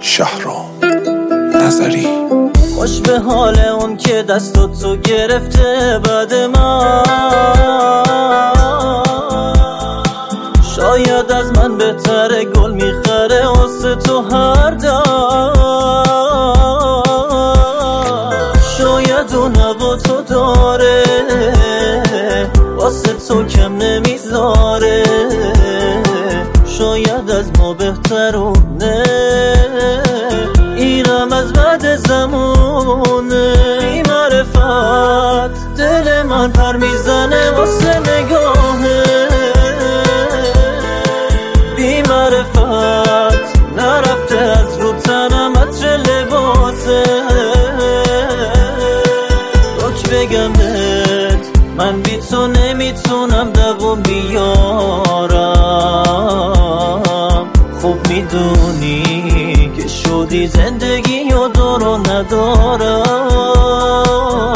شهرام نظری. خوش به حال اون که دستاتو گرفته بعد من، شاید از من بهتره گل میخره واسه تو هر دم، شاید اون هوا تو داره واسه تو کم نمیذاره، شاید از ما بهترونه، اینم از بعد زمونه. بی معرفت دل من پر میزنه واسه نگاهه، بی معرفت نرفته از رو تنم عطر لباسه. روک بگم بهت من بی تو نمیتونم دوام بیارم، خوب میدونی که شدی زندگی و دارو ندارم.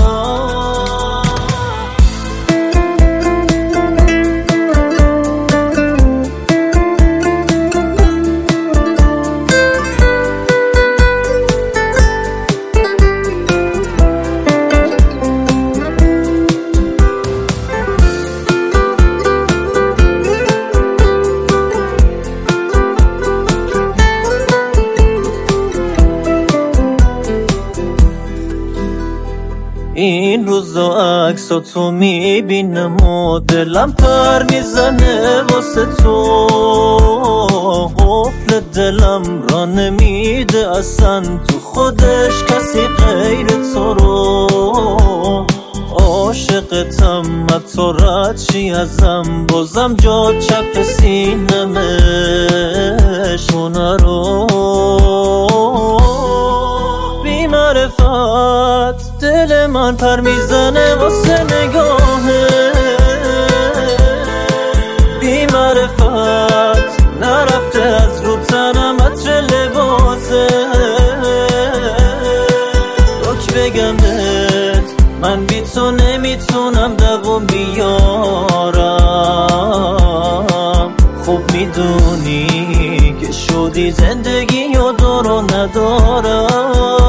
این روزا عکساتو میبینم و دلم پر میزنه واسه تو، قفل دلم را نمیده اصلا تو خودش کسی غیر تو رو. عاشقتم حتی رد شی ازم بازم جا چپ سینمش خونه رو. بی معرفت دل من پر میزنه واسه نگاهه، بی معرفت نرفته از رو تنم عطر لباسه. روک بگم بهت من بی تو نمیتونم دوام بیارم، خوب میدونی که شدی زندگی و دارو ندارم.